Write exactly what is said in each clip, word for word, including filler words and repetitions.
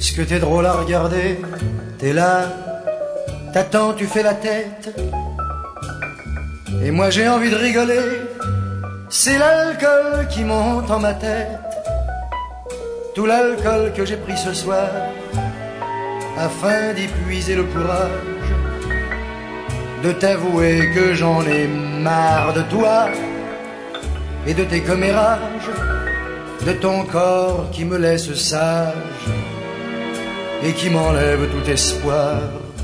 ce que t'es drôle à regarder. T'es là, t'attends, tu fais la tête. Et moi j'ai envie de rigoler. C'est l'alcool qui monte en ma tête. Tout l'alcool que j'ai pris ce soir, afin d'y puiser le courage de t'avouer que j'en ai marre de toi et de tes commérages, de ton corps qui me laisse sage et qui m'enlève tout espoir.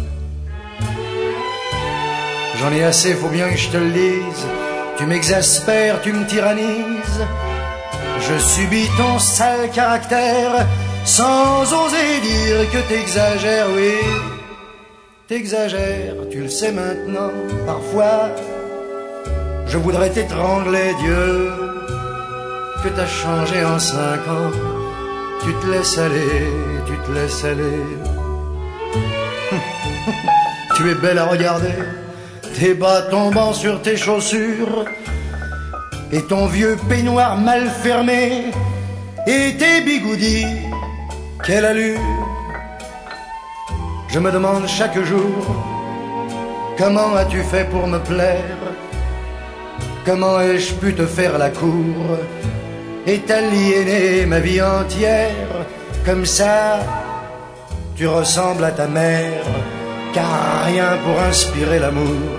J'en ai assez, faut bien que je te le dise. Tu m'exaspères, tu me tyrannises. Je subis ton sale caractère sans oser dire que t'exagères, oui. T'exagères, tu le sais maintenant. Parfois, je voudrais t'étrangler, Dieu, que t'as changé en cinq ans. Tu te laisses aller, tu te laisses aller. Tu es belle à regarder, tes bas tombant sur tes chaussures, et ton vieux peignoir mal fermé, et tes bigoudis, quelle allure. Je me demande chaque jour, comment as-tu fait pour me plaire? Comment ai-je pu te faire la cour et t'aliéner ma vie entière? Comme ça, tu ressembles à ta mère, car rien pour inspirer l'amour.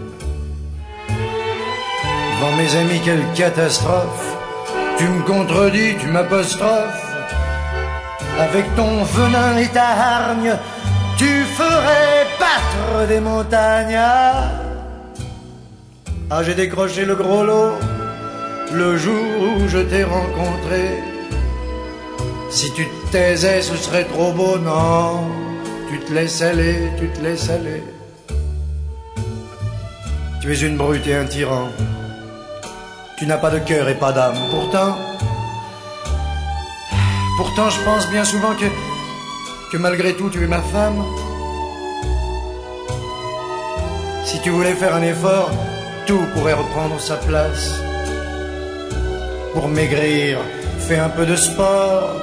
Devant mes amis, quelle catastrophe. Tu me contredis, tu m'apostrophes. Avec ton venin et ta hargne, tu ferais battre des montagnes. Ah, j'ai décroché le gros lot le jour où je t'ai rencontré. Si tu te taisais, ce serait trop beau, non. Tu te laisses aller, tu te laisses aller. Tu es une brute et un tyran. Tu n'as pas de cœur et pas d'âme. Pourtant, pourtant je pense bien souvent que, que malgré tout tu es ma femme. Si tu voulais faire un effort, tout pourrait reprendre sa place. Pour maigrir, fais un peu de sport.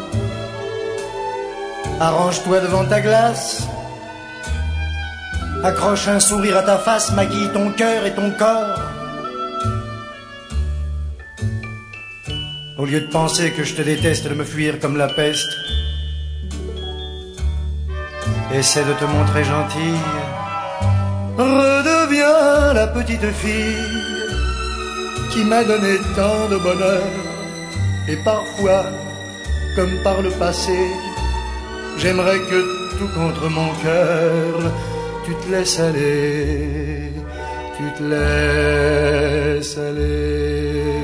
Arrange-toi devant ta glace. Accroche un sourire à ta face, maquille ton cœur et ton corps. Au lieu de penser que je te déteste, de me fuir comme la peste, essaie de te montrer gentille. Redeviens la petite fille qui m'a donné tant de bonheur. Et parfois, comme par le passé, j'aimerais que tout contre mon cœur, tu te laisses aller, tu te laisses aller.